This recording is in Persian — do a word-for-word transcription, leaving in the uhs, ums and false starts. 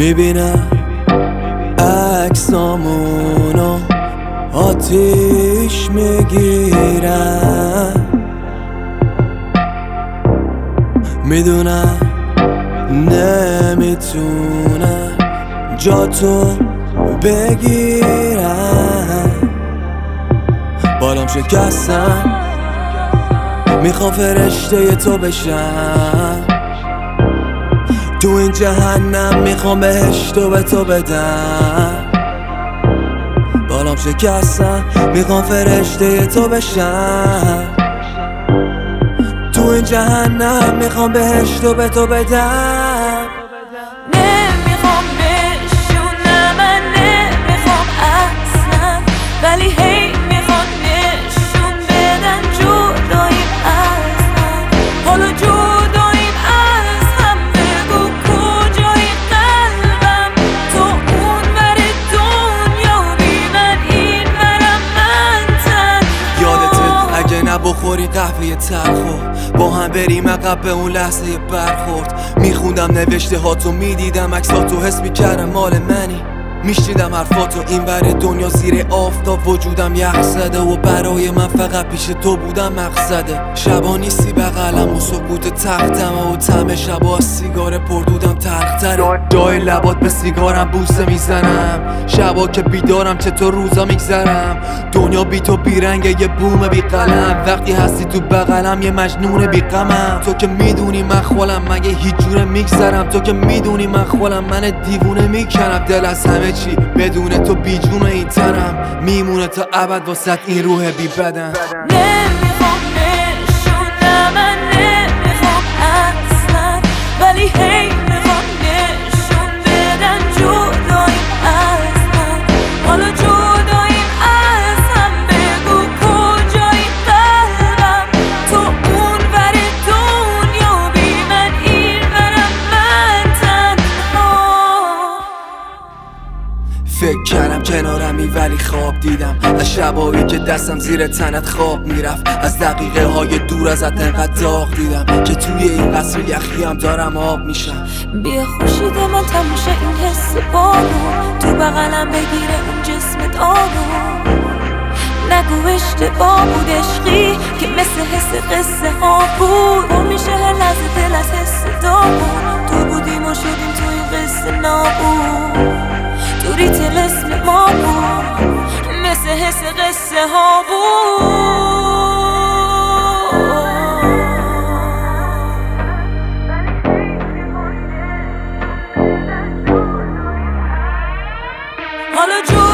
میبینم عکسامونو آتیش میگیرم، میدونم نمیتونم جا تو بگیرم. بالام شکستم میخوام فرشته تو بشم، تو این جهنم میخوام بهشتو به تو بدم. بالام شکستم میخوام فرشته تو بشم، تو این جهنم میخوام بهشتو به تو بدم. نمیخوام بشونم، من نمیخوام اصلا، ولی هی میخوام نشون بدن جداییم از هم. حالا جداییم از هم، بگو کجای قلبم، تو اون ور دنیا بی من این ورم من تن. یادته اگه نبخوری قهوه تلخو با هم بریم عقب به اون لحظه برخورد. میخوندم نوشته هاتو، میدیدم عکساتو، حس میکردم مال منی. میشنیدم حرفاتو این ور دنیا زیر آفتاب، وجودم یخ زده و برای من فقط پیش تو بودم مقصده. شبا نیستی بغلم و سکوت تختم و طعم شبا سیگار پردودم تلختره. جای لبات به سیگارم بوسه میزنم، شبا که بیدارم چطور روزا میگذرم. دنیا بی تو بیرنگه یه بوم بی قلم، وقتی هستی تو بغلم یه مجنون بی غمم. تو که میدونی من خولم مگه هیچ جوره میگذرم، تو که میدونی من خولم من دیوونه میکنم. دل از همه چی بدون تو بی جون این تنم، میمونه تا ابد واسه این روح بی بدن. نمیخوام نشونم، من نمیخوام اصلا، ولی هی میخوام نشون بدن جداییم از هم. حالا جداییم از هم، بگو کجای قلبم، تو اون ور دنیا بی من این ورم من تنها. فکر کردم کنارمی ولی خواب دیدم، از شبایی که دستم زیر تنت خواب میرفت. از دقیقه های دور ازت انقدر داغ دیدم که توی این قصر یخی هم دارم آب میشم. بیا خوشید من تموشه این حس بارون، تو بغلم بگیره اون جسمت آروم. نگو اشتباه بود عشقی که مثل حس قصه ها بود، پر میشه هر لحظه دل از حس داغون. تو بودیم و شدیم تو این قصه نابود، دوری طلسم ما بود، مثل حس قصه ها بود. حالا جو